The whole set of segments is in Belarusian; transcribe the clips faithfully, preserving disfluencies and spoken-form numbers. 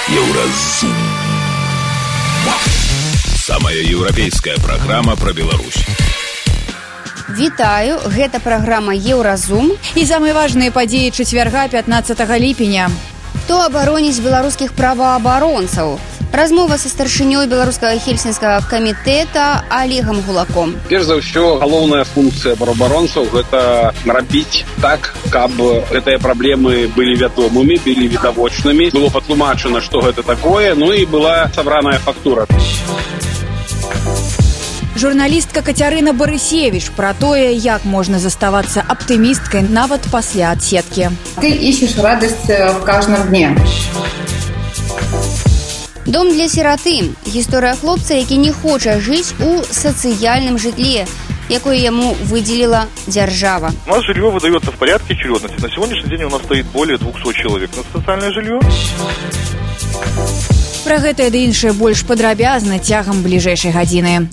Еўразум. Самая еўрапейская праграма пра Беларусь. Вітаю, гэта праграма Еўразум. І самыя важныя падзеі чацвярга пятнадцатага ліпеня. Хто абароніць беларускіх праваабаронцаў? Размова са старшынёй беларускага хельсінскага камітэта Олегам Гулаком. Перш за ўсё, галоўная функцыя праваабаронцаў гэта рабіць так, каб гэтыя праблемы былі вядомымі, былі відавочнымі. Было патлумачана, што гэта такое, ну і была сабраная фактура. Журналістка Кацярына Барысевіч пра тое, як можна заставацца аптымісткай нават пасля адсеткі. Ты ищешь радость в каждом дне. Дом для сіраты. Гісторыя хлопца, які не хоча жыць у сацыяльным жытле, якое яму выделила держава. У нас жилье выдается в порядке очередности. На сегодняшний день у нас стоит более двухсот человек на социальное жилье. Пра гэта ды іншае больш падрабязна цягам бліжэйшай гадзіны.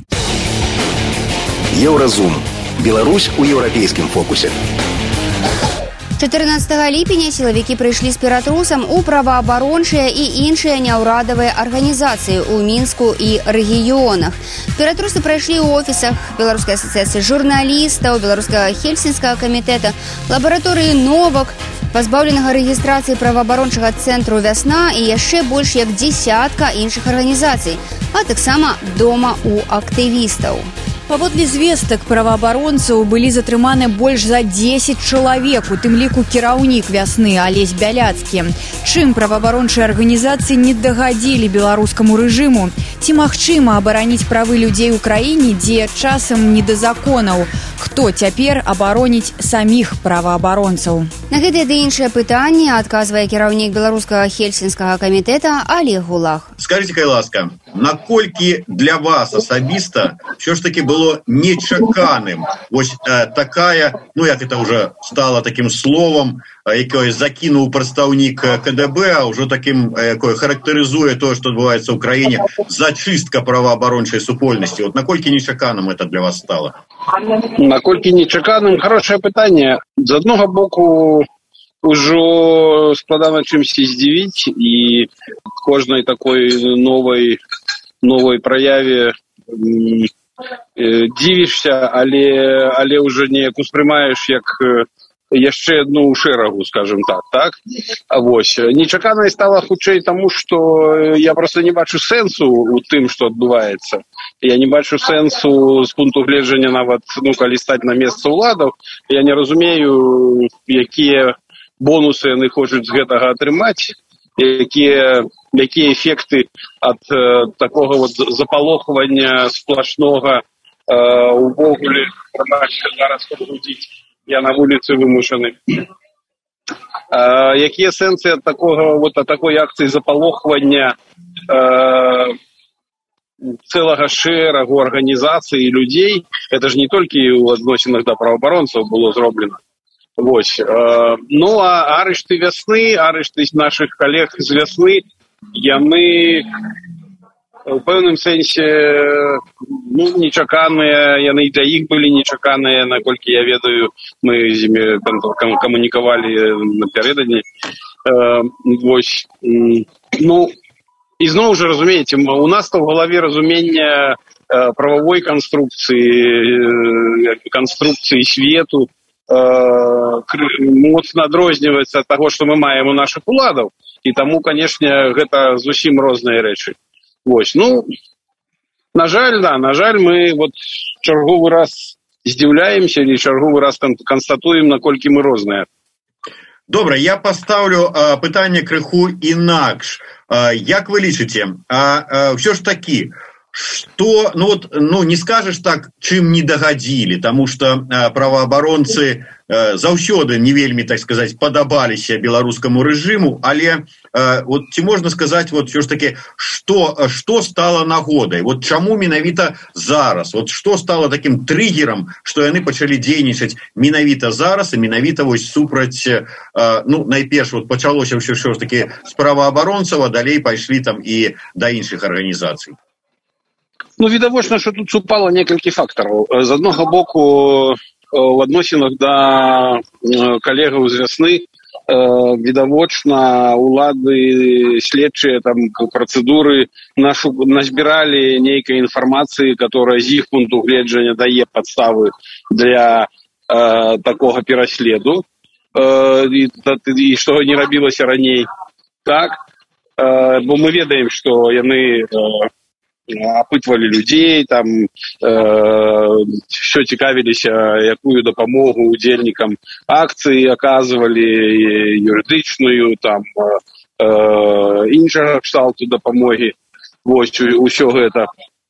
Еўразум. Беларусь у еўрапейскім фокусе. чатырнаццатага ліпеня сілавікі прыйшлі з ператрусам у праваабарончыя і іншыя няўрадавыя арганізацыі ў Мінску і рэгіёнах. Ператрусы прайшлі ў офісах Беларускай асацыяцыі журналістаў, Беларускага хельсінскага камітэта, лабараторыі Новак, пазбаўленага рэгістрацыі праваабарончага цэнтру «Вясна» і яшчэ больш як дзесятка іншых арганізацый, а таксама дома ў актывістаў. Паводле звестак праваабаронцаў былі затрыманы больш за дзесяць чалавек, у тым ліку кіраўнік «Вясны» Алесь Бяляцкі. Чым праваабарончыя арганізацыі не дагадзілі беларускаму рэжыму? Ці магчыма абараніць правы людзей у краіне, дзе часам не да законаў? Хто цяпер абароніць саміх праваабаронцаў? На гэтае ды іншае пытанне адказвае кіраўнік беларускага хельсінскага камітэта Олег Гулак. Скажите, кай ласка, наколькі для вас асабіста ўсё ж таки было нечаканым вось э, такая, ну як это уже стало таким словом, якое закінуў прадстаўнік КДБ, а ўжо таким, якое характарызуе тое, што адбываецца ў краіне, зачыстка праваабарончай супольнасці. Вот наколькі нечаканым это для вас стало? Наколькі нечаканым? Хорошае пытанне. З аднога боку, ужо складана чымсьці здзівіць, і кожнай такой новай новай праяве м, э, дзівішся, але але ўжо неяк успрымаеш як э, яшчэ одну шэрагу, скажем так, так? А вось нечаканай стала хутчэй таму, што я просто не бачу сэнсу у тым, што адбываецца. Я не бачу сэнсу з пункту гледжання нават, ну, калі стаць на месца ўладаў, я не разумею, якія бонусы яны хочуць з гэтага атрымаць, якія якія эфекты ад э, такога вот запалохвання сплашнога э, увогуле зараз пагрузіць, я на вуліцы вымушаны. Э, якія сэнсы ад такога вот ад такой акцыі запалохвання э, цэлага шэрагу арганізацый і людзей, это ж не толькі ў адносінах да праваабаронцаў было зроблена. Вось. Э, ну, а арышты «Вясны», арышты нашых калег з «Вясны», яны у пэўным сэнсе, ну, нечаканыя, яны і для іх былі нечаканыя, наколькі я ведаю, мы з імі камунікавалі напярэдадні. Э, вось. Ну, і зноў жа, разумееце, у нас то в галаве разумення э, прававой канструкцыі, э, канструкцыі свету, моцна адрозніваецца ад таго, што мы маем у нашых уладаў, і таму, канешне, гэта зусім розныя рэчы. Вось, ну, на жаль, да, на жаль, мы вот чарговы раз здзіўляемся или чарговы раз канстатуем, наколькі мы розныя. Добра, я паставлю а, пытанне крыху інакш. А, як вы лічыце, а, а ўсё ж такі, что, ну вот, ну не скажешь так, чым не дагадзілі, тому что э, праваабаронцы э, заўсёды не вельмі, так сказать, падабаліся беларускаму рэжыму, але э, вот ці можна сказаць, вот все ж таки, что, что стало нагодай, вот чаму менавіта зараз, вот что стало таким триггером, что яны пачалі дзейнічаць менавіта зараз, і менавіта вось супраць, э, ну, найперш вот пачалося ўсё ж таки з праваабаронцаў, а далей пайшлі там і да іншых арганізацый. Ну, відавочна, што тут супала некалькі фактараў. З аднога боку, в адносінах да калегаў з «Вясны» відавочна улады следчыя там працэдуры нашу назбіралі нейкай інфармацыі, которая з іх пункту гледжання дае падставы для э, такога пераследу э, і, і што не рабілася раней. Так, э, бо мы ведаем, што яны э, апытвалі людзей, там ўсё э, цікавіліся, якую дапамогу удзельнікам акцыі аказвалі, юрыдычную, там э, іншага кшталту дапамогі. Вось усё гэта.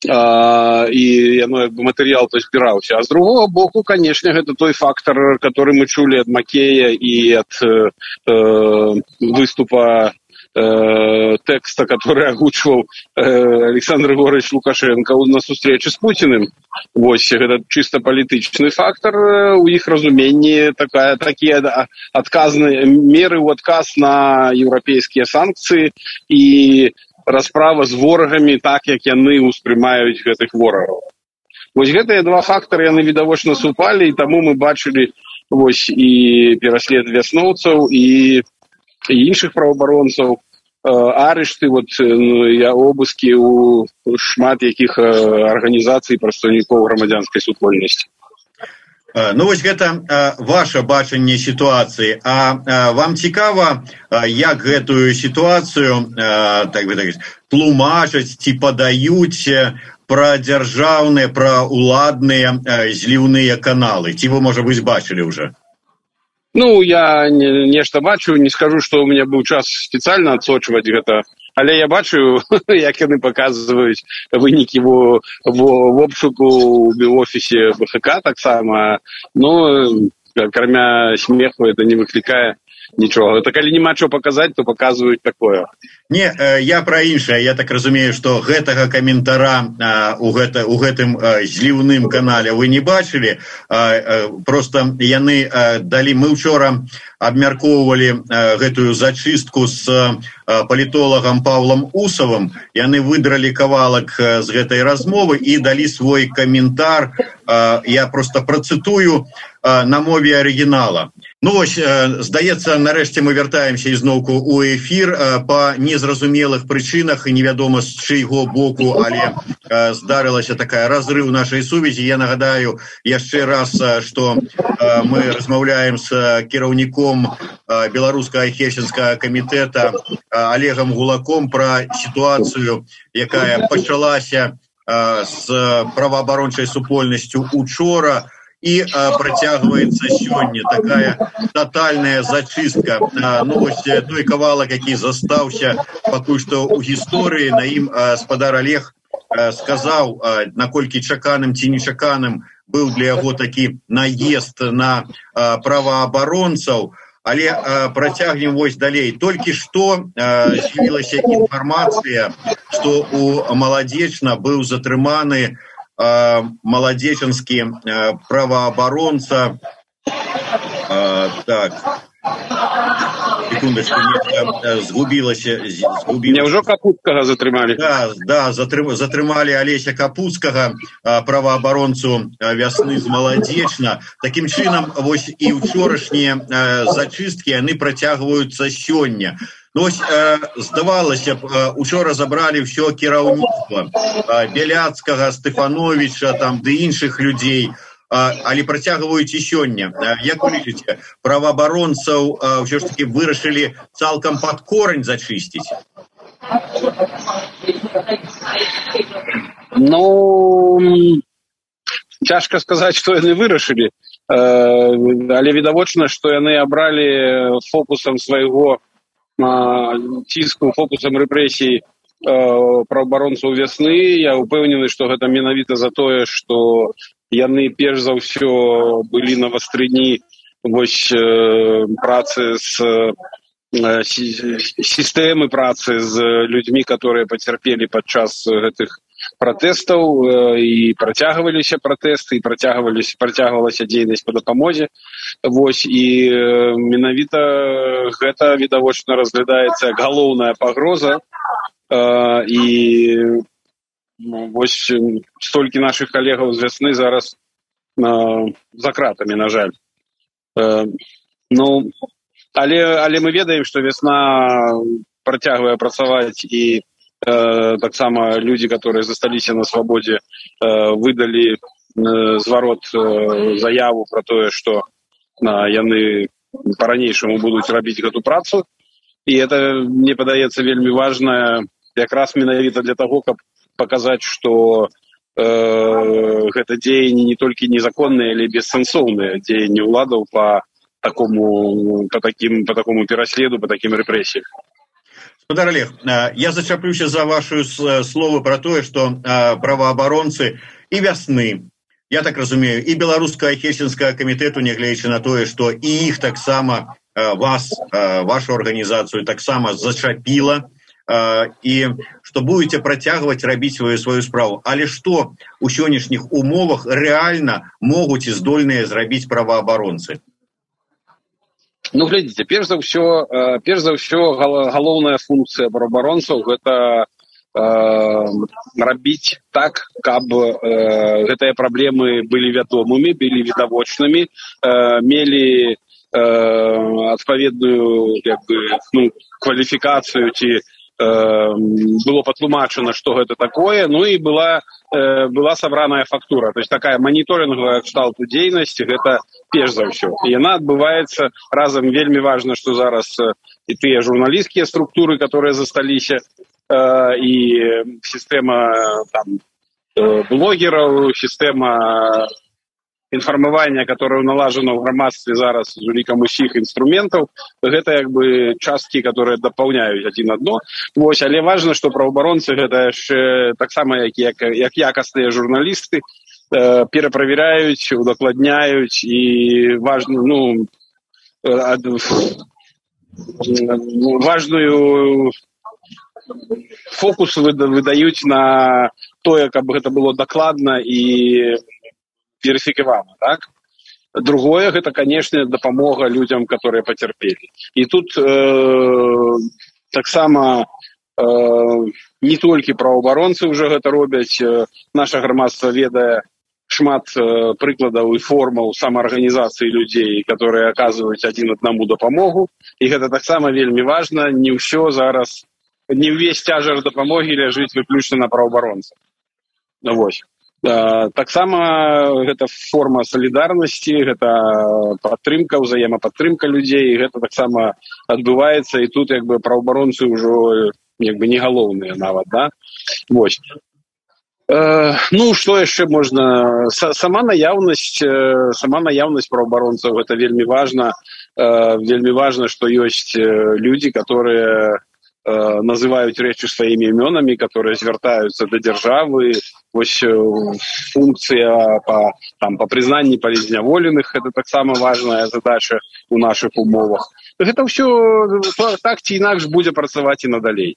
Э, і яно як бы матэрыял то збіраўся. А з другого боку, канешне, гэта той фактар, который мы чулі ад Макея і ад э, выступа текста, который огучивал Александр Григорьевич Лукашенко на сустрэчы с Путиным. Вось, это чисто политичный фактор у их разумении, такая, такие отказные меры у отказ на европейские санкции и расправа с ворогами так, как яны успрымаюць гэтых ворогов. Вось гэтыя два фактары яны відавочна супалі, і таму мы бачылі вось і пераслед вясноўцаў, і і іншых праваабаронцаў, арышты, вот, ну, обыскі у шмат якіх арганізацый прадстаўнікоў грамадзянскай супольнасці. Ну вось гэта ваша бачанне сітуацыі. А вам цікава, як гэтую сітуацыю, так бы так, тлумачаць ці падаюць пра дзяржаўныя, пра уладныя зліўныя каналы? Ці вы, можа быць, бачылі ўжо? Ну, я не, нешта бачу, не скажу, што у меня быў час спецыяльна адсочваць гэта, але я бачу, як яны паказваюць вынікі во, во, в обшуку в офісе БХК таксама. Ну, кроме смеху, это не выклікае нічога. Это калі няма чого паказаць, то паказваюць такое. Не, я пра іншае. Я так разумею, што гэтага каментара у, гэта, у гэтым зліўным канале вы не бачылі. Просто яны далі... Мы учора абмяркоўвалі гэтую зачыстку з палітолагам Павлам Усавым. Яны выдралі кавалак з гэтай размовы і далі свой каментар. Я просто працытую на мове арыгінала. Ну вось, здаецца, нарэшце мы вяртаемся ізноўку ў эфір па незразумелых прычынах і невядома з чыйго боку, але здарылася такая разрыў нашай сувязі. Я нагадаю яшчэ раз, што мы размаўляем з кіраўніком беларускага хельсінскага камітэта Олегам Гулаком пра сітуацыю, якая пачалася з праваабарончай супольнасцю учора і працягваецца сёння. Такая тотальная зачыстка. Ну вось той кавалак, які застаўся пакуль што ў гісторыі, на ім спадар Олег сказаў, наколькі чаканым ці нечаканым быў для яго такі наезд на праваабаронцаў. Але працягнем вось далей. Толькі што з'явілася інфармацыя, што у Маладзечна быў затрыманы маладзечанскі праваабаронца. Так, секундочку, не, згубілася. Няўжо Капуцкага затрымалі? Да, да, затрымалі Алеся Капуцкага, праваабаронцу вясны з Маладзечна. Такім чынам, вось і ўчорашнія зачысткі, яны працягваюцца сёння. Ну, ось, э, здавалася б, э, учора забралі ўсё кіраўніцтва э, Бяляцкага, Стефановича, там, ды іншых людзей, э, але працягваюць і сёння. Э, як вы лічыце, праваабаронцаў э, ўсё ж таки вырашылі цалкам пад корань зачысціць? Ну, цяжка сказаць, што яны вырашылі, э, але відавочна, што яны абралі фокусам свайго ціску, фокусам рэпрэсій праваабаронцаў вясны. Я ўпэўнены, што гэта менавіта за тое, што яны перш за ўсё былі на вастрыні вось працы з сістэмы працы з людзьмі, которые пацярпелі падчас гэтых пратэстаў, і працягваліся пратэсты, і працягваліся працягвалася дзейнасць па дапамозе. Вось, і менавіта гэта відавочна разглядаецца як галоўная пагроза, і вось столькі нашых калегаў з вясны зараз за кратамі, на жаль. Ну, але але мы ведаем, што вясна працягвае працаваць, і э, таксама людзі, которые засталіся на свабодзе, э, выдалі э, зварот э, заяву пра тое, што э, яны па-ранейшаму будуць рабіць гэту працу. І это, мне падаецца, вельмі важна якраз менавіта для таго, каб паказаць, што э, гэта дзеянні не толькі незаконныя, але бессэнсоўныя дзеянні ўладаў па такому, по таким, по такому пераследу, по таким рэпрэсіям. Гаспадар Олег, я зачаплюся за вашу слово про тое, што праваабаронцы і вясны, я так разумею, і беларускага хельсінскага камітэту, нягледзячы на тое, што і іх таксама вас, вашу арганізацыю таксама зачапіла, і што будете працягваць рабіць сваю сваю справу. Але што ў сённяшніх умовах рэальна могуць і здольныя зрабіць праваабаронцы? Ну, глядзіце, перш за ўсё, перш за ўсё галоўная функцыя праваабаронцаў – гэта э, рабіць так, каб э, гэтыя праблемы былі вядомымі, былі відавочнымі, э, мелі э, адпаведную як бы, ну, кваліфікацыю, ці э, было патлумачана, што гэта такое, ну і была была сабраная фактура. То есть такая моніторинговая кшталту дзейнасці, гэта перш за ўсё. І яна адбываецца разам, вельмі важна, што зараз і тыя журналісцкія структуры, которые засталіся, і сістэма там, блогераў, сістэма інфармавання, которое налажано ў грамадстве зараз з улікам усіх інструментаў, гэта як бы часткі, которые дапаўняюць адзін адно. Вось, але важна, што праваабаронцы гэта ж таксама як, як, як якасныя журналісты э, пераправяраюць, удакладняюць і важна, ну, ад, важную фокус выдаюць на тое, каб гэта было дакладна і верифікавана, так? Другое, гэта, конечно, дапамога людзям, которые пацярпелі. І тут э, таксама э, не толькі праваабаронцы ўжо гэта робяць, э, наша грамадства ведае шмат э, прыкладаў і формаў самаарганізацыі людзей, которые аказваюць адзін аднаму дапамогу, і гэта таксама вельмі важна, не ўсё зараз, не ўвесь цяжар дапамогі ляжыць выключна на праваабаронцах. Ну, вось. Таксама гэта форма салідарнасці, гэта падтрымка, ўзаемападтрымка людзей, гэта таксама адбываецца, і тут як бы праваабаронцы ўжо як бы не галоўныя нават, да? Вось. Э, ну, што яшчэ можна? Сама наяўнасць, сама наяўнасць праваабаронцаў, гэта вельмі важна. Э, вельмі важна, што ёсць людзі, которые называюць рэчы сваімі імёнамі, которые звяртаюцца да дзяржавы. Вось функцыя па, там, па прызнанні палізняволеных, гэта таксама важная задача ў нашых умовах. Гэта ўсё так ці інакш будзе працаваць і надалей.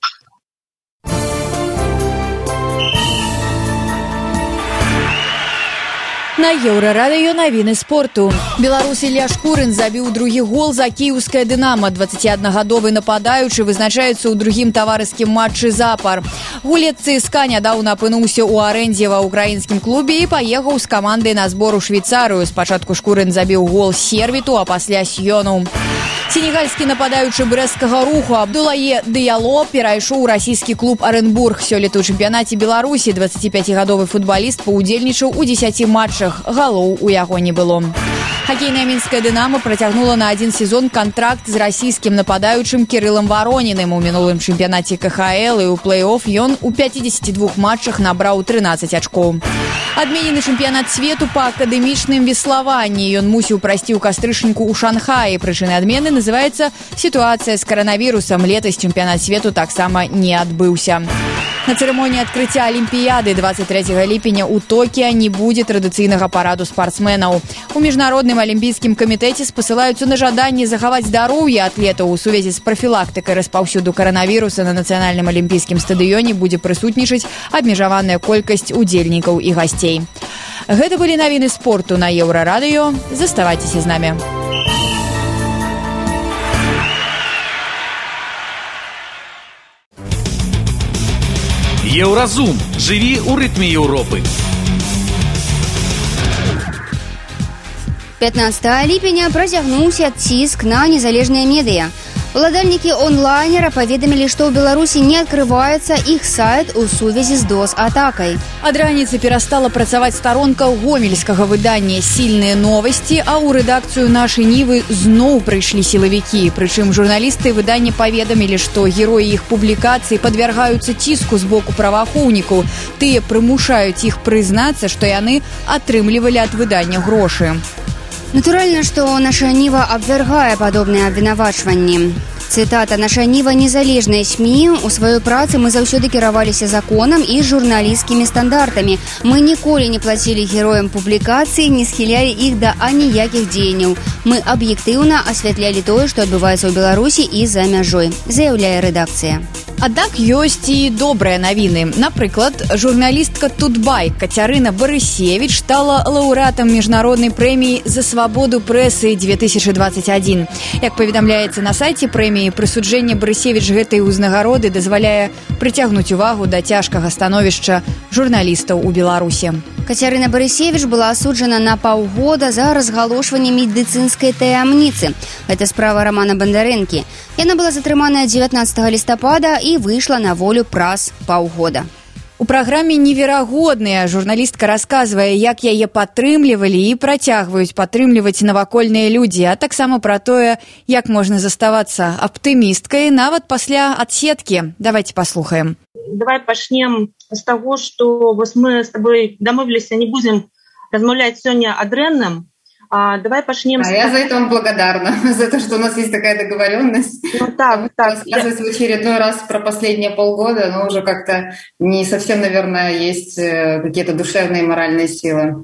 На Еўрарадыё навіны спорту. Беларус Ілля Шкурын забіў другі гол за кіеўскае «Дынама». дваццацігадовы нападаючы вызначаецца ў другім таварыскім матчы запар. Гулец ЦСКА нядаўна апынуўся ў арэндзе ва ўкраінскім клубе і паехаў з камандай на збор у Швейцарыю. Спачатку Шкурын забіў гол з Сервіту, а пасля Сьёну. Сенегальскі нападаючы брэсцкага Руху Абдулае Дыяло перайшоў у расійскі клуб Арэнбург. Сёлета ў чэмпіянаце Беларусі дваццаціпяцігадовы футбаліст паўдзельнічаў у дзесяці матчах. Галоў у яго не было. Хакейная мінская «Дынама» працягнула на адзін сезон кантракт з расійскім нападаючым Кірылам Вароніным. У мінулым чэмпіянаце ка ха эл і ў плэй-офф ён у пяцідзесяці двух матчах набраў трынаццаць ачкоў. Адменены чэмпіянат свету па акадэмічным веславанні. Ён мусіў прайсці ў кастрычніку ў Шанхаі. Прычынай адмены называецца сітуацыя з каранавірусам. Летась чэмпіянат свету таксама не адбыўся. На цырымоніі адкрыцця Алімпіяды дваццаць трэцяга ліпеня ў Токіа не будзе традыцыйнага параду спартсменаў. У міжнародным алімпійскім камітэце спасылаюцца на жаданне захаваць здароўе атлетаў. У сувязі з прафілактыкай распаўсюду каранавіруса на нацыянальным алімпійскім стадыёне будзе прысутнічаць абмежаваная колькасць удзельнікаў і гасцей. Гэта былі навіны спорту на Еўрарадыё. Заставайцеся з намі. Еўразум. Жыві ў рытме Еўропы. пятнадцатага ліпеня працягнуўся ціск на незалежныя медыя. Уладальнікі онлайнера паведамілі, што ў Беларусі не адкрываецца іх сайт у сувязі з дос-атакай. Ад раніцы перастала працаваць старонка гомельскага выдання «Сильныя новости», а ў рэдакцыю нашай Нівы зноў прыйшлі сілавікі. Прычым журналісты выдання паведамілі, што героі іх публікацый падвяргаюцца ціску з боку праваахоўнікаў. Тыя прымушаюць іх прызнацца, што яны атрымлівалі ад выдання грошы. Натуральна, што наша Ніва абвяргае падобныя абвінавачванні. Цытата: «Наша Ніва незалежная СМІ. У сваёй працы мы заўсёды кіраваліся законам і журналісцкімі стандартамі. Мы ніколі не плацілі героям публікацыі, не схілялі іх да аніякіх дзеянняў. Мы аб'ектыўна асвятлялі тое, што адбываецца ў Беларусі і за мяжой», заяўляе рэдакцыя. Аднак ёсць і добрыя навіны. Напрыклад, журналістка Тутбай Кацярына Барысевіч стала лаўрэатам міжнароднай прэміі за свабоду прэсы две тысячы двадцать один. Як паведамляецца на сайце прэміі, прысуджэнне Барысевіч гэтай узнагароды дазваляе прыцягнуць увагу да цяжкага становішча журналістаў у Беларусі. Кацярына Барысевіч была асуджана на паўгода за разгалошванне медыцынскай таямніцы. Гэта справа Рамана Бандарэнкі. Яна была затрыманая дзевятнаццатага лістапада і выйшла на волю праз паўгода. У праграме «Неверагодныя» журналістка расказвае, як яе падтрымлівалі і працягваюць падтрымліваць навакольныя людзі, а таксама пра тое, як можна заставацца аптымісткай нават пасля адсеткі. Давайте паслухаем. Давай пачнем з таго, што вось мы з табой дамовіліся, не будзем размаўляць сёння о дрэнным. А, давай пачнем... А я за это вам благодарна, за то, что у нас есть такая договоренность. Ну так, так. Рассказывать в очередной раз про последние полгода, но уже как-то не совсем, наверное, есть какие-то душевные и моральные силы.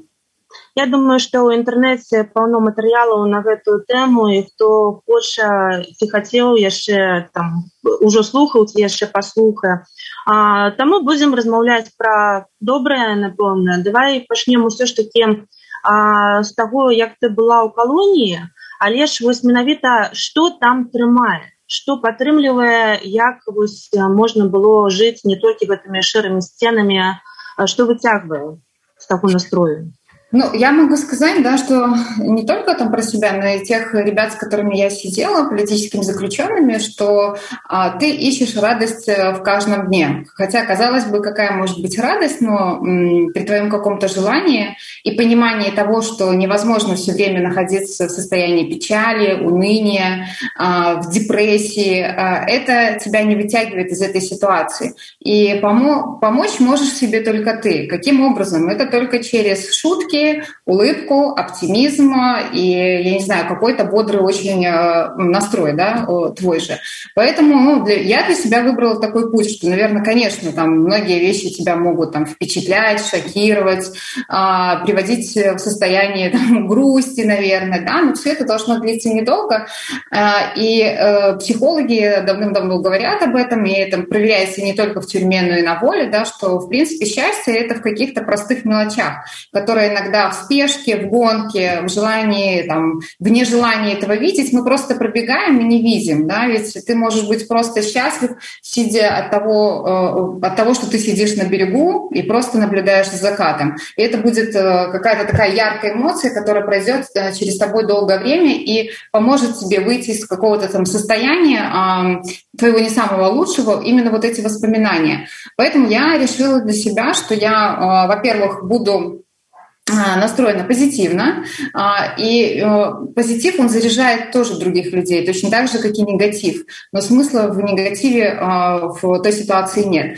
Я думаю, што ў інтэрнэце паўно матэрыялаў на гэтую тэму, і хто хоча ці хацеў яшчэ там ужо слухаў, ці яшчэ паслухае. А, таму будзем размаўляць пра добрае, напэўна. Давай пачнем усё ж такі а, з таго, як ты была ў калоніі, але ж вось менавіта што там трымае, што падтрымлівае, як вось можна было жыць не толькі гэтымі шэрымі сценамі, што выцягвае з таго настрою. Ну, я могу сказать, да, что не только там про себя, но и тех ребят, с которыми я сидела, политическими заключенными, что а, ты ищешь радость в каждом дне. Хотя, казалось бы, какая может быть радость, но м, при твоем каком-то желании и понимании того, что невозможно все время находиться в состоянии печали, уныния, а, в депрессии, а, это тебя не вытягивает из этой ситуации. И помо- помочь можешь себе только ты. Каким образом? Это только через шутки, улыбку, оптимизм и, я не знаю, какой-то бодрый очень настрой, да, твой же. Поэтому ну, для, я для себя выбрала такой путь, что, наверное, конечно, там многие вещи тебя могут там впечатлять, шокировать, а, приводить в состояние там, грусти, наверное, да, но все это должно длиться недолго. А, и э, психологи давным-давно говорят об этом, и это проверяется не только в тюрьме, но и на воле, да, что, в принципе, счастье — это в каких-то простых мелочах, которые иногда в спешке, в гонке, в желании, там, в нежелании этого видеть, мы просто пробегаем и не видим, да, ведь ты можешь быть просто счастлив, сидя от того, от того, что ты сидишь на берегу и просто наблюдаешь за закатом. И это будет какая-то такая яркая эмоция, которая пройдет через тобой долгое время и поможет тебе выйти из какого-то там состояния твоего не самого лучшего, именно вот эти воспоминания. Поэтому я решила для себя, что я, во-первых, буду настроена позитивно, и позитив, он заряжает тоже других людей, точно так же, как и негатив. Но смысла в негативе в той ситуации нет.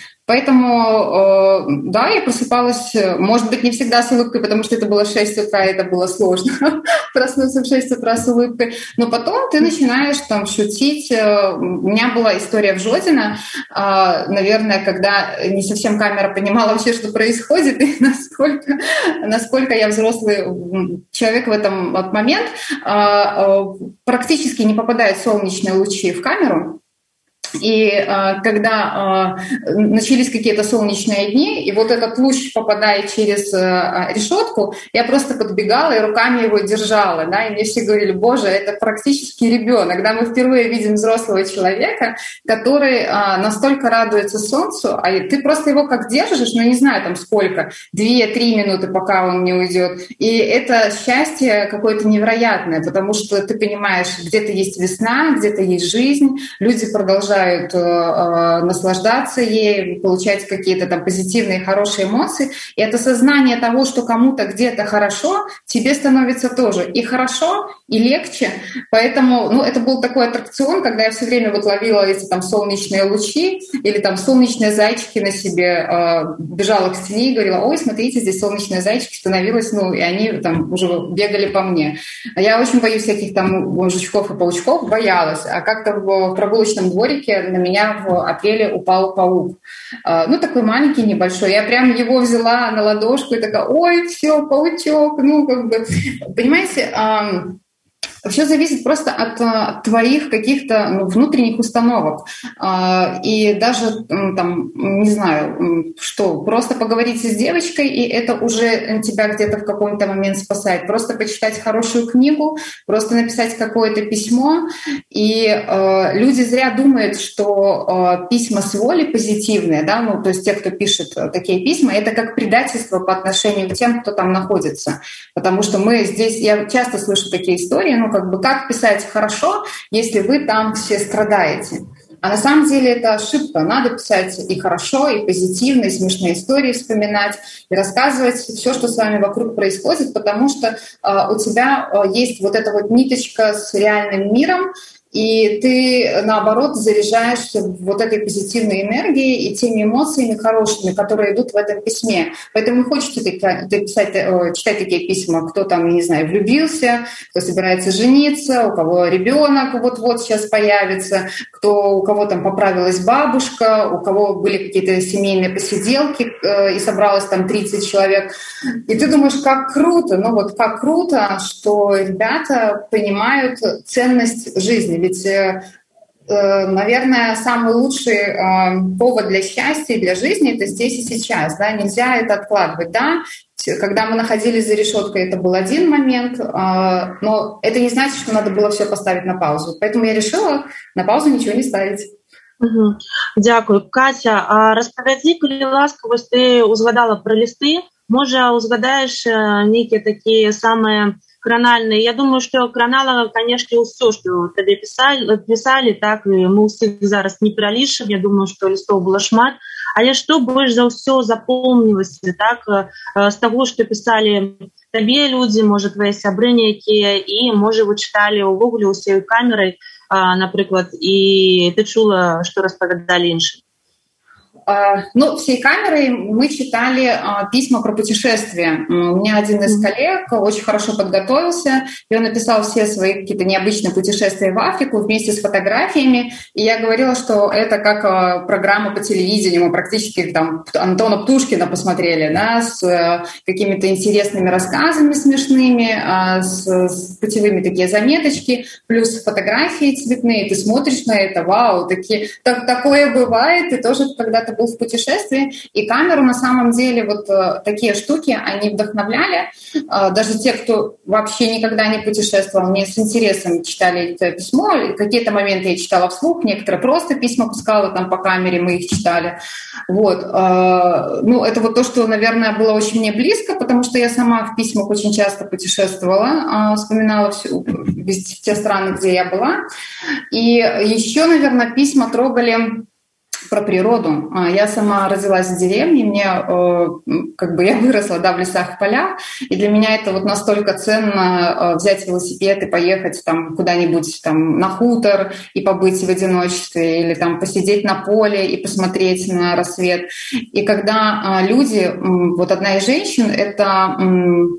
Поэтому, да, я просыпалась, может быть, не всегда с улыбкой, потому что это было в шесть утра, и это было сложно проснуться в шесть утра с улыбкой. Но потом ты начинаешь там шутить. У меня была история в Жодино, наверное, когда не совсем камера понимала вообще, что происходит, и насколько, насколько я взрослый человек в этом момент. Практически не попадают солнечные лучи в камеру. И э, когда э, начались какие-то солнечные дни, и вот этот луч, попадая через э, решетку, я просто подбегала и руками его держала, да, и мне все говорили: боже, это практически ребенок, да, мы впервые видим взрослого человека, который э, настолько радуется солнцу, а ты просто его как держишь, ну не знаю там сколько, две-три минуты, пока он не уйдет, и это счастье какое-то невероятное, потому что ты понимаешь, где-то есть весна, где-то есть жизнь, люди продолжают э, наслаждаться ей, получать какие-то там позитивные, хорошие эмоции. И это сознание того, что кому-то где-то хорошо, тебе становится тоже и хорошо, и легче. Поэтому, ну, это был такой аттракцион, когда я все время вот ловила эти там солнечные лучи или там солнечные зайчики на себе, э, бежала к стене и говорила: ой, смотрите, здесь солнечные зайчики, становилось, ну, и они там уже бегали по мне. Я очень боюсь всяких там жучков и паучков, боялась. А как-то в прогулочном дворике на меня в апреле упал паук. Ну, такой маленький, небольшой. Я прям его взяла на ладошку и такая: ой, все, паучок. Ну, как бы, понимаете, все зависит просто от, от твоих каких-то ну, внутренних установок. И даже, там, не знаю, что, просто поговорить с девочкой, и это уже тебя где-то в какой-то момент спасает. Просто почитать хорошую книгу, просто написать какое-то письмо. И э, люди зря думают, что э, письма с воли позитивные, да, ну, то есть те, кто пишет такие письма, это как предательство по отношению к тем, кто там находится. Потому что мы здесь, я часто слышу такие истории, ну, как бы, как писать хорошо, если вы там все страдаете. А на самом деле это ошибка. Надо писать и хорошо, и позитивно, и смешные истории вспоминать, и рассказывать все, что с вами вокруг происходит, потому что э, у тебя э, есть вот эта вот ниточка с реальным миром, и ты, наоборот, заряжаешься вот этой позитивной энергией и теми эмоциями хорошими, которые идут в этом письме. Поэтому хочется писать, читать такие письма, кто там, не знаю, влюбился, кто собирается жениться, у кого ребенок вот-вот сейчас появится, кто, у кого там поправилась бабушка, у кого были какие-то семейные посиделки, и собралось там тридцать человек. И ты думаешь, как круто, ну вот как круто, что ребята понимают ценность жизни. Ведь, наверное, самый лучший повод для счастья и для жизни — это здесь и сейчас. Да? Нельзя это откладывать. Да? Когда мы находились за решеткой, это был один момент, но это не значит, что надо было все поставить на паузу. Поэтому я решила на паузу ничего не ставить. Угу. Дякую. Катя, а распавядзі, калі ласка, вось ты узгадала про листы, можа, узгадаеш некие такие самые кранальные. Я думаю, что кранала, конечно, все, что тебе писали, писали, так, и мы всех зараз не пролишим. Я думаю, что листов было шмат. Але что больше за все запомнилось, так, с того, что писали тебе люди, может, твои сябры некие, и, может, вы читали увогуле усею камерой, например, и ты чула, что распавядали іншим? Ну, всей камерой мы читали а, письма про путешествия. У меня один из коллег очень хорошо подготовился, и он написал все свои какие-то необычные путешествия в Африку вместе с фотографиями. И я говорила, что это как а, программа по телевидению. Мы практически там Антона Птушкина посмотрели, да, с а, какими-то интересными рассказами смешными, а, с, с путевыми такие заметочки, плюс фотографии цветные. Ты смотришь на это, вау, такие, так, такое бывает, и тоже когда-то был в путешествии, и камеру на самом деле вот э, такие штуки, они вдохновляли. Э, даже те, кто вообще никогда не путешествовал, мне с интересом читали это письмо. Какие-то моменты я читала вслух, некоторые просто письма пускала там по камере, мы их читали. Вот. Э, ну, это вот то, что, наверное, было очень мне близко, потому что я сама в письмах очень часто путешествовала, э, вспоминала всю, те страны, где я была. И еще, наверное, письма трогали про природу. Я сама родилась в деревне, мне, как бы, я выросла, да, в лесах и полях, и для меня это вот настолько ценно взять велосипед и поехать там куда-нибудь там на хутор и побыть в одиночестве, или там посидеть на поле и посмотреть на рассвет. И когда люди, вот одна из женщин, это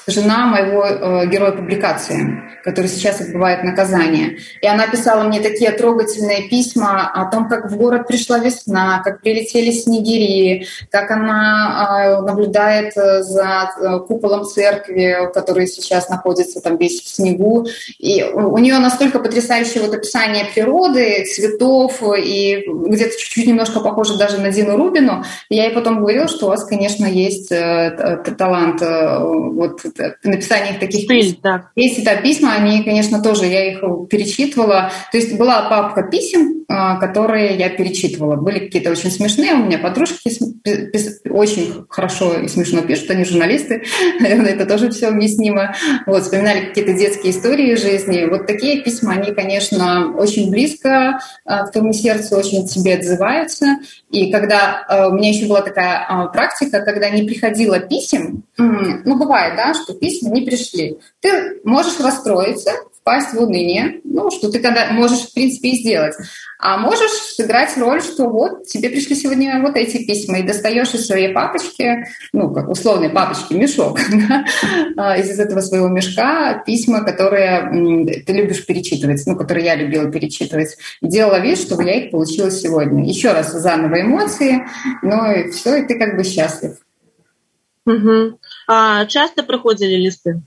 жена моего э, героя публикации, который сейчас отбывает наказание. И она писала мне такие трогательные письма о том, как в город пришла весна, как прилетели снегири, как она э, наблюдает за э, куполом церкви, который сейчас находится там весь в снегу. И у, у нее настолько потрясающее вот описание природы, цветов, и где-то чуть-чуть немножко похоже даже на Дину Рубину. И я ей потом говорила, что у вас, конечно, есть э, талант э, вот, написания таких писем. Да. Есть это письма, они, конечно, тоже, я их перечитывала. То есть была папка писем, которые я перечитывала. Были какие-то очень смешные. У меня подружки очень хорошо и смешно пишут, они журналисты. Наверное, это тоже все объяснимо. Вот, вспоминали какие-то детские истории жизни. Вот такие письма, они, конечно, очень близко к твоему сердцу, очень к тебе отзываются. И когда у меня еще была такая практика, когда не приходило писем, ну, бывает, да, что письма не пришли. Ты можешь расстроиться, впасть в уныние, ну, что ты когда можешь, в принципе, и сделать. А можешь сыграть роль, что вот тебе пришли сегодня вот эти письма, и достаешь из своей папочки, ну, как условной папочки, мешок, да, из этого своего мешка письма, которые ты любишь перечитывать, ну, которые я любила перечитывать. И делала вид, что я их получила сегодня. Еще раз заново эмоции, ну, и все, и ты как бы счастлив. Угу. А часто приходили листы?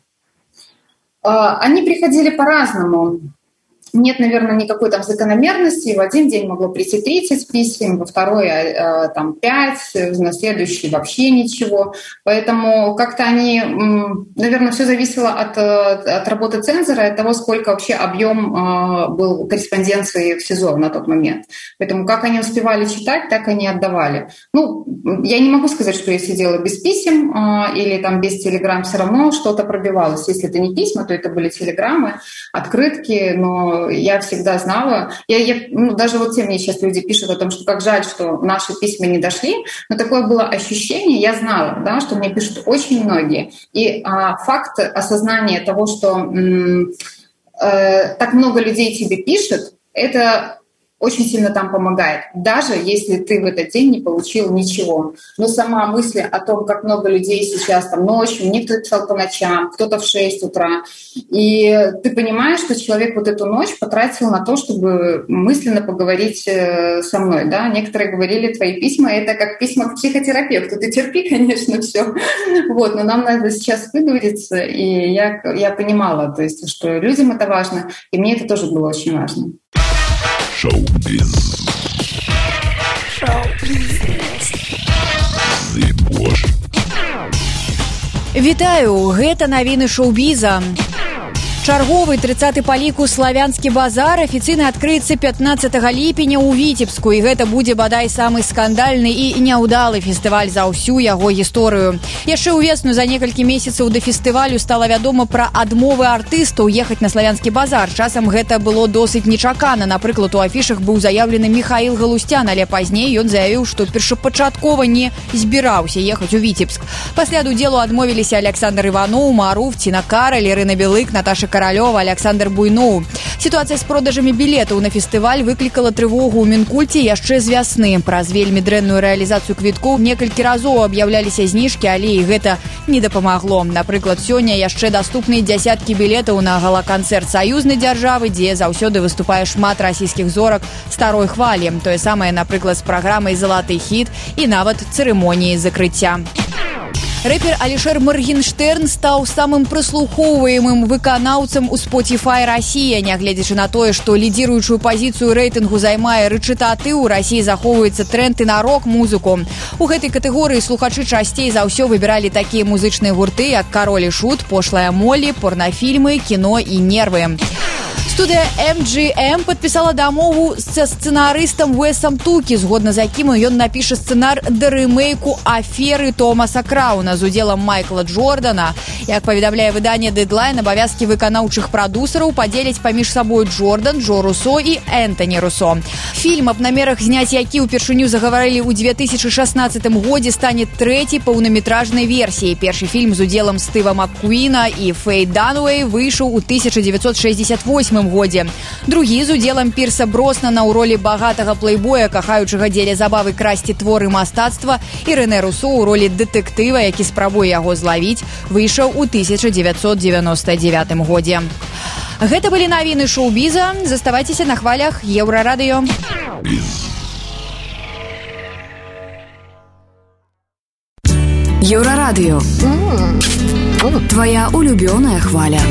Они приходили по-разному. Нет, наверное, никакой там закономерности. В один день могло прийти тридцать писем, во второй там пять, на следующий вообще ничего. Поэтому как-то они, наверное, все зависело от, от работы цензора, от того, сколько вообще объем был корреспонденции в СИЗО на тот момент. Поэтому как они успевали читать, так они отдавали. Ну, я не могу сказать, что я сидела без писем или там без телеграмм, все равно что-то пробивалось. Если это не письма, то это были телеграммы, открытки, но я всегда знала, я, я, ну, даже вот те мне сейчас люди пишут о том, что как жаль, что наши письма не дошли, но такое было ощущение, я знала, да, что мне пишут очень многие. И а, факт осознания того, что м, э, так много людей тебе пишет, это очень сильно там помогает, даже если ты в этот день не получил ничего. Но сама мысль о том, как много людей сейчас там ночью, некто писал по ночам, кто-то в шесть утра, и ты понимаешь, что человек вот эту ночь потратил на то, чтобы мысленно поговорить со мной. Да? Некоторые говорили, твои письма — это как письма к психотерапевту. Ты терпи, конечно, все. Вот, но нам надо сейчас выговориться, и я, я понимала, то есть, что людям это важно, и мне это тоже было очень важно. Шоу-биз. Шоу-биз. Вітаю, гэта навіны шоу-біза. Чарговы трыццаты па ліку славянскі базар афіцыйна адкрыецца пятнаццатага ліпеня ў Віцебску, і гэта будзе бадай самы скандальны і няўдалы фестываль за ўсю яго гісторыю. Яшчэ ўвесну за некалькі месяцаў да фестывалю стала вядома пра адмовы артыстаў ехаць на славянскі базар. Часам гэта было досыць нечакана. Напрыклад, у афішах быў заявлены Міхаіл Галустян, але пазней ён заявіў, што першапачаткова не збіраўся ехаць у Віцебск. Пасля ад удзелу адмовіліся Александр Іваноў, Маруф, Ціна Караль, Ірына Белык, Наташа Каралёва, Александр Буйноў. Сітуацыя з продажамі білетаў на фестываль выклікала трывогу ў Мінкульце яшчэ з вясны. Праз вельмі дрэнную рэалізацыю квіткоў некалькі разоў аб'яўляліся зніжкі, але і гэта не дапамагло. Напрыклад, сёння яшчэ даступныя дзясяткі білетаў на гала-канцэрт саюзнай дзяржавы, дзе заўсёды выступае шмат расійскіх зорак старой хвалі. Тое самае, напрыклад, з праграмай «Залаты хіт» і нават цырымоніі закрыцця. Рэпер Алішер Моргенштерн стаў самым прыслухоўваемым выканаўцам у Spotify Расія. Нягледзячы на тое, што лідзіруючую пазіцыю рэйтынгу займае рэчытаты, у Расіі захоўваецца тренд і на рок-музыку. У гэтай катэгорыі слухачы часцей за ўсё выбіралі такія музычныя гурты, як «Кароль і Шут», «Пошлая Моллі», порнафільмы, кіно і нервы. Студыя эм джі эм падпісала дамову са сцэнарыстам Уэсам Тукі, згодна з якім ён напіша сцэнар да рэмейку «Аферы» Томаса Крауна з удзелам Майкла Джордана. Як паведамляе выданне «Дэдлайн», абавязкі выканаўчых прадусараў падзеляць паміж сабой Джордан, Джо Русо і Энтані Русо. Фільм, аб намерах зняць які ўпершыню загаварылі ў две тысячы шаснаццатым годзе, стане трэцяй паўнаметражнай версіяй. Першы фільм з удзелам Стыва Маккуіна і Фэй Дануэй выйшаў у тысяча дзевяцьсот шэсцьдзесят восьмым годзе. Другі з удзелам Пірса Броснана ў ролі багатага плейбоя, кахаючага дзеля забавы красці творы мастацтва, і Рэне Русо ў ролі дэтэктыва, які спрабуе яго злавіць, выйшаў у тысяча дзевяцьсот дзевяноста дзевятым годзе. Гэта былі навіны шоу-біза. Заставайцеся на хвалях Еўрарадыё. Еўрарадыё. Твоя улюбёная хваля.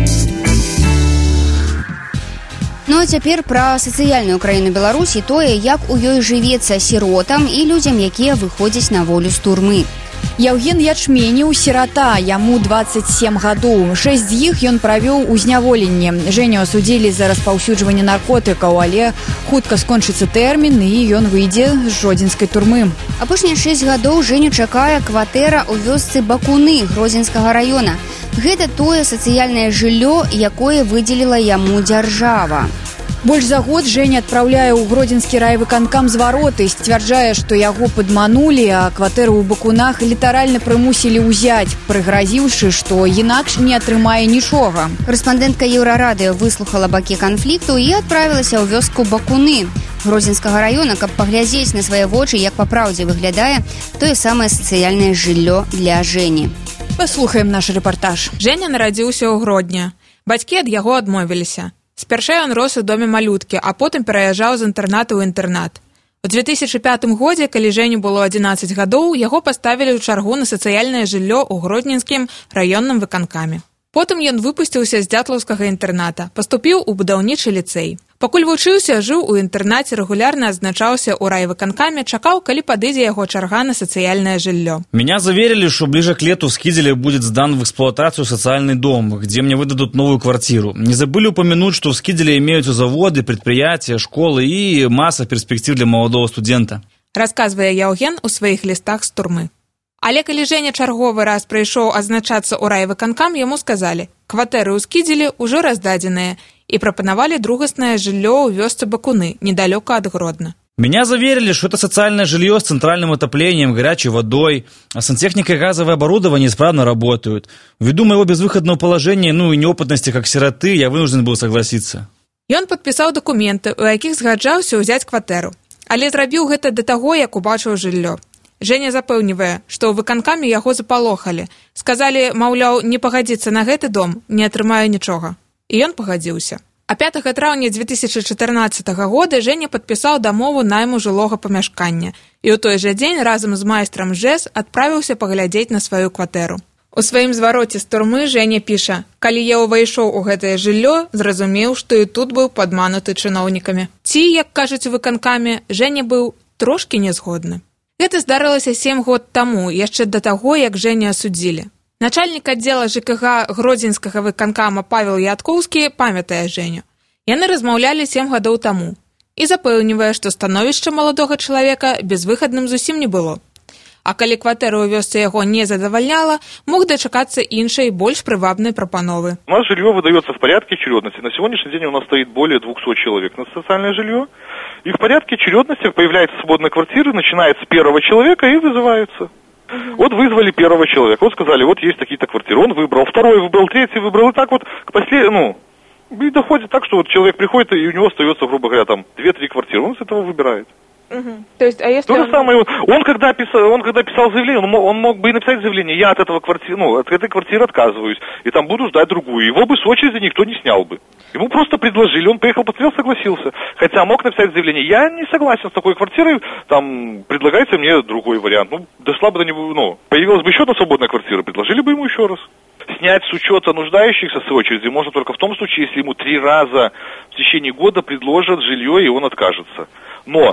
Ну а цяпер пра сацыяльную краіну Беларусі, тое, як у ёй жывецца сіротам і людзям, якія выходзяць на волю з турмы. Яўген Ячменеў сірата, яму дваццаць сем гадоў. Шэсць з іх ён правёў у зняволенні. Жэню асудзілі за распаўсюджванне наркотыкаў, але хутка скончыцца тэрмін, і ён выйдзе з жодзінскай турмы. Апошнія шэсць гадоў Жэню чакае кватэра ў вёсцы Бакуны Гродзенскага раёна. Гэта тое сацыяльнае жыллё, якое выдзеліла яму дзяржава. Больш за год Жэня адпраўляе ў Гродзенскі райвыканкам звароты, сцвярджае, што яго падманулі, а кватэру ў Бакунах літаральна прымусілі ўзяць, прыгразіўшы, што інакш не атрымае нічога. Корэспандэнтка Еўрарадыё выслухала бакі канфлікту і адправілася ў вёску Бакуны Гродзенскага раёна, каб паглядзець на свае вочы, як па праўдзе выглядае тое самае сацыяльнае жыллё для Жэні. Паслухаем наш рэпартаж. Жэня нарадзіўся ў Гродні. Бацькі ад яго адмовіліся. Спярша ён рос у доме малюткі, а потым пераязджаў з інтэрната ў інтэрнат. У две тысячы пятым годзе, калі Жэню было адзінаццаць гадоў, яго паставілі ў чаргу на сацыяльнае жыллё ў Гродзенскім раённым выканкаме. Потым ён выпусціўся з дзятлаўскага інтэрната, паступіў у будаўнічы ліцэй. Пакуль вучыўся, жыў у інтэрнаце, рэгулярна адзначаўся ў райвыканкаме, чакаў, калі падыдзе яго чарга на сацыяльное жилье. Меня заверили, что ближе к лету в Скиделе будет сдан в эксплуатацию социальный дом, где мне выдадут новую квартиру. Не забыли упомянуть, что в Скиделе имеются заводы, предприятия, школы и масса перспектив для молодого студента. Рассказывая Яўген у своих листах з турмы. Але калі Жэня чарговы раз прыйшоў азначацца ў райвыканкам, яму сказалі, кватэры ў Скідзеле ўжо раздадзеныя, и пропоновали другаснае жилье ў вёсцы Бакуны, недалеко от Гродно. Меня заверили, что это социальное жилье с центральным отоплением, горячей водой, а сантехника и газовое оборудование исправно работают. Ввиду моего безвыходного положения, ну и неопытности как сироты, я вынужден был согласиться. Ён подписал документы, у якіх згаджаўся ўзяць кватэру. Але зрабіў гэта да таго, як убачыў жыллё. Жэня запэўнівае, што ў выканкаме яго запалохалі. Сказалі, маўляў, не пагадзіцца на гэты дом, не атрымаю нічога. І ён пагадзіўся. А пятага траўня две тысячи чатырнаццатага года Жэня падпісаў дамову найму жылога памяшкання і ў той жа дзень разам з майстрам ЖЭС адправіўся паглядзець на сваю кватэру. У сваім звароце з турмы Жэня піша: «Калі я ўвайшоў у гэтае жыллё, зразумеў, што і тут быў падмануты чыноўнікамі». Ці, як кажуць у выканкаме, Жэня быў трошкі нязгодны. Гэта здарылася сем год таму, яшчэ да таго, як Жэню асудзілі. Начальник отдела ЖКХ Гродзенскага выканкама Павел Яткоўскі памятае Жэню. Яны размаўлялі сем гадоў таму і запэўнівае, што становішча маладога чалавека безвыхадным зусім не было. А калі кватэра ў вёсцы яго не задавальняла, мог дачакацца іншай, больш прывабнай прапановы. У нас жилье выдается в порядке очередности. На сегодняшний день у нас стоит более двухсот человек на социальное жилье. И в порядке очередности появляется свободная квартира, начинает с первого человека и вызывается. Вот вызвали первого человека, вот сказали, вот есть такие-то квартиры, он выбрал, второй выбрал, третий выбрал, и так вот к последнему, ну, и доходит так, что вот человек приходит, и у него остается, грубо говоря, там, две-три квартиры, он с этого выбирает. Угу. То есть, а если То он... же самое, он когда, писал, он когда писал заявление, он мог, он мог бы и написать заявление, я от этого квартиры, ну, от этой квартиры отказываюсь, и там буду ждать другую, его бы с очереди никто не снял бы. Ему просто предложили, он приехал, посмотрел, согласился. Хотя мог написать заявление, я не согласен с такой квартирой, там, предлагается мне другой вариант. Ну, дошла бы до него, ну, появилась бы еще одна свободная квартира, предложили бы ему еще раз. Снять с учета нуждающихся с очереди можно только в том случае, если ему три раза в течение года предложат жилье, и он откажется. Но,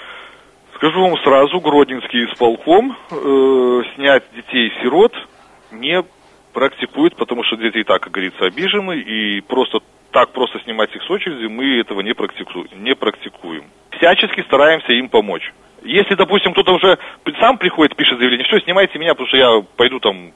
скажу вам сразу, Гродненский исполком э, снять детей-сирот не практикует, потому что дети и так, как говорится, обижены, и просто так просто снимать их с очереди мы этого не практикуем. Не практикуем. Всячески стараемся им помочь. Если, допустим, кто-то уже сам приходит, пишет заявление, все, снимайте меня, потому что я пойду там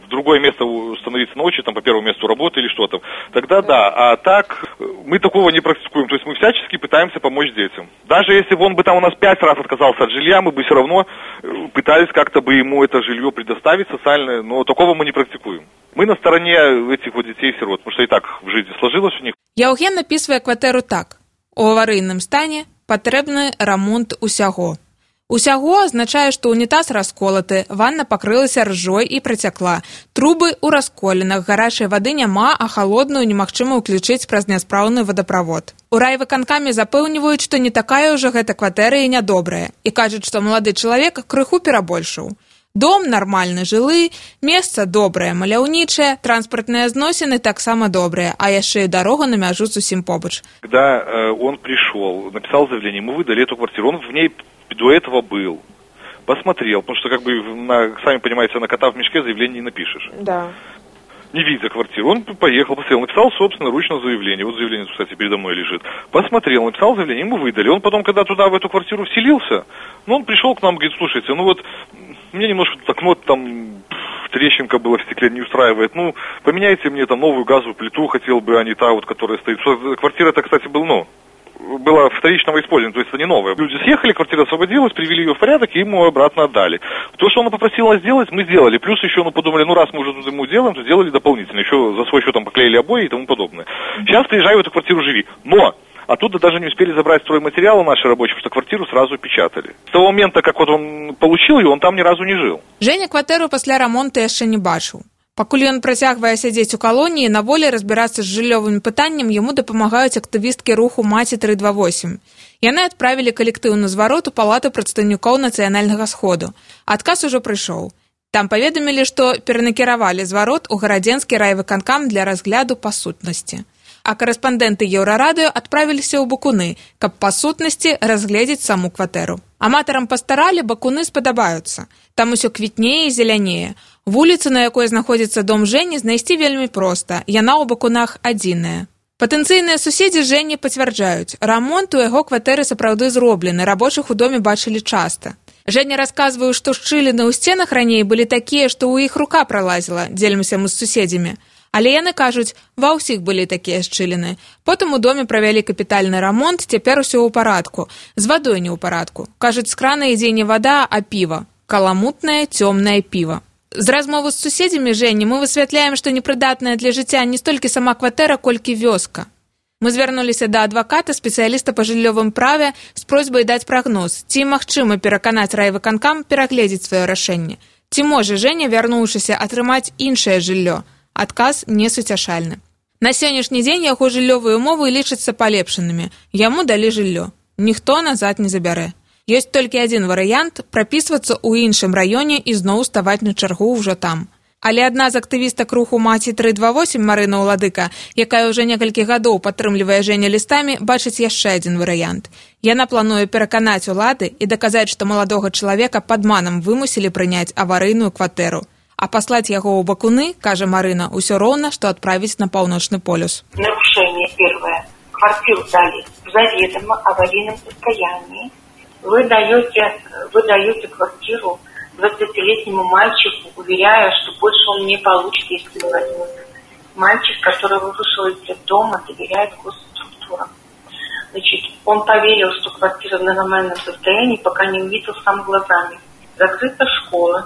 другое место становиться на очередь, там, по первому месту работы или что-то, тогда да. А так мы такого не практикуем. То есть мы всячески пытаемся помочь детям. Даже если бы он бы там у нас пять раз отказался от жилья, мы бы все равно пытались как-то бы ему это жилье предоставить социальное, но такого мы не практикуем. Мы на стороне этих вот детей-сирот, потому что и так в жизни сложилось у них. Яўген напісвае кватэру так. У аварыйным стане патрэбны рамонт усяго. Усяго азначае, што унітаз расколаты, ванна пакрылася ржой і працякла. Трубы ў расколінах, гарачай вады няма, а халодную немагчыма ўключыць праз няспраўны вадаправод. У райвыканкаме запэўніваюць, што не такая ўжо гэта кватэра і нядобрая, і кажуць, што малады чалавек крыху перабольшыў. Дом нармальны жылы, месца добрае, маляўнічае, транспартныя зносіны таксама добрыя, а яшчэ і дарога на мяжу зусім побач. Когда э, он пришел, написал заявление, мы выдали эту квартиру, он в ней до этого был, посмотрел, потому что, как бы, на, сами понимаете, на кота в мешке заявление не напишешь. Да. Не видя квартиру, он поехал, посмотрел, написал собственноручно заявление. Вот заявление, кстати, передо мной лежит. Посмотрел, написал заявление, ему выдали. Он потом, когда туда, в эту квартиру вселился, ну, он пришел к нам, говорит, слушайте, ну вот, мне немножко окно там, трещинка была в стекле, не устраивает. Ну, поменяйте мне там новую газовую плиту, хотел бы, а не та вот, которая стоит. Квартира-то, кстати, была, ну, была вторичного использования, то есть это не новая. Люди съехали, квартира освободилась, привели ее в порядок и ему обратно отдали. То, что он попросил нас сделать, мы сделали. Плюс еще, ну, подумали, ну, раз мы уже тут ему делаем, то сделали дополнительно. Еще за свой счет там поклеили обои и тому подобное. Сейчас приезжай в эту квартиру, живи. Но оттуда даже не успели забрать стройматериалы наши рабочие, потому что квартиру сразу печатали. С того момента, как вот он получил ее, он там ни разу не жил. Женя кватэру пасля рамонту яшчэ не бачыў. Пакуль ён працягвае сядзець у калоніі, на волі разбірацца з жыллёвым пытаннем яму дапамагаюць актывісткі руху «Маці тры два восемь». Яны адправілі калектыўны зварот у палату прадстаўнікоў нацыянальнага сходу. Адказ ужо прыйшоў. Там паведамілі, што перанакіравалі зварот у гарадзенскі райвыканкам для разгляду па сутнасці. А карэспандэнты Еўрарадыё адправіліся ў Бакуны, каб па сутнасці разгледзець саму кватэру. Аматарам пастаралі Бакуны спадабаюцца. Там усё квітнее і зелянее. Вуліцу, на якой знаходзіцца дом Жэні, знайсці вельмі проста. Яна ў Бакунах адзіная. Патэнцыйныя суседзі Жэні пацвярджаюць, рамонт у яго кватэры сапраўды зроблены, рабочых у доме бачылі часта. Жэня расказвае, што шчыліны ў сценах раней былі такія, што ў іх рука пралазіла, дзелімся мы з суседзямі. Але яны кажуць, ва ўсіх былі такія шчыліны. Потым у доме правялі капітальны рамонт, цяпер усё ў парадку. З вадой не ў парадку. Кажуць, з крана ідзе не вада, а піва. Каламутнае, цёмнае піва. З размовы з суседзямі Жэні мы высвятляем, што непрыдатная для жыцця не столькі сама кватэра, колькі вёска. Мы звярнуліся да адваката, спецыяліста па жыллёвым праве, з просьбай даць прагноз, ці магчыма пераканаць райвыканкам перагледзець сваё рашэнне. Ці можа Жэня, вярнуўшыся, атрымаць іншае жыллё? Адказ несуцяшальны. На сённяшні дзень яго жыллёвыя умовы лічацца палепшанымі. Яму далі жыллё. Ніхто назад не забярэ. Ёсць толькі адзін варыянт – прапісвацца ў іншым раёне і зноў ставаць на чаргу ўжо там. Але адна з актывістак руху «Маці тры два восемь» Марына Уладыка, якая ўжо некалькі гадоў падтрымлівае Жэня лістамі, бачыць яшчэ адзін варыянт. Яна плануе пераканаць улады і даказаць, што маладога чалавека падманам вымусілі прыняць аварыйную кватэру. А паслаць яго ў Бакуны, кажа Марына, усё роўна, што адправіць на паўночны полюс. Нарушение первое. Квартиру дали в заведомо аварийном состоянии. Вы даете, вы даете квартиру двадцатилетнему мальчику, уверяя, что больше он не получит, если не возьмет. Мальчик, который вышел из детдома, доверяет госструктурам. Значит, он поверил, что квартира в нормальном состоянии, пока не увидел сам глазами. Закрыта школа.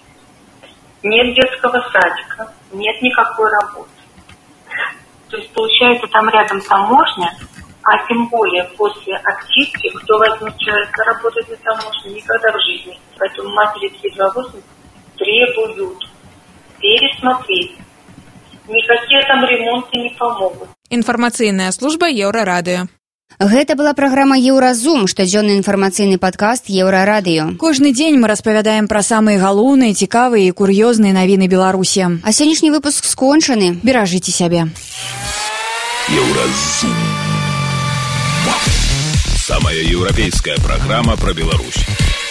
Нет детского садика, нет никакой работы. То есть, получается, там рядом таможня, а тем более после активки, кто возьмет человека работать на таможне, никогда в жизни. Поэтому матери три два восемь требуют пересмотреть. Никакие там ремонты не помогут. Информационная служба Еўрарадыё. Гэта была праграма «Еўразум», штодзённы інфармацыйны падкаст «Еўрарадыё». Кожны дзень мы распавядаем пра самыя галоўныя, цікавыя і кур'ёзныя навіны Беларусі. А сённяшні выпуск скончаны. Беражыце сябе. «Еўразум». Самая еўрапейская праграма пра Беларусь.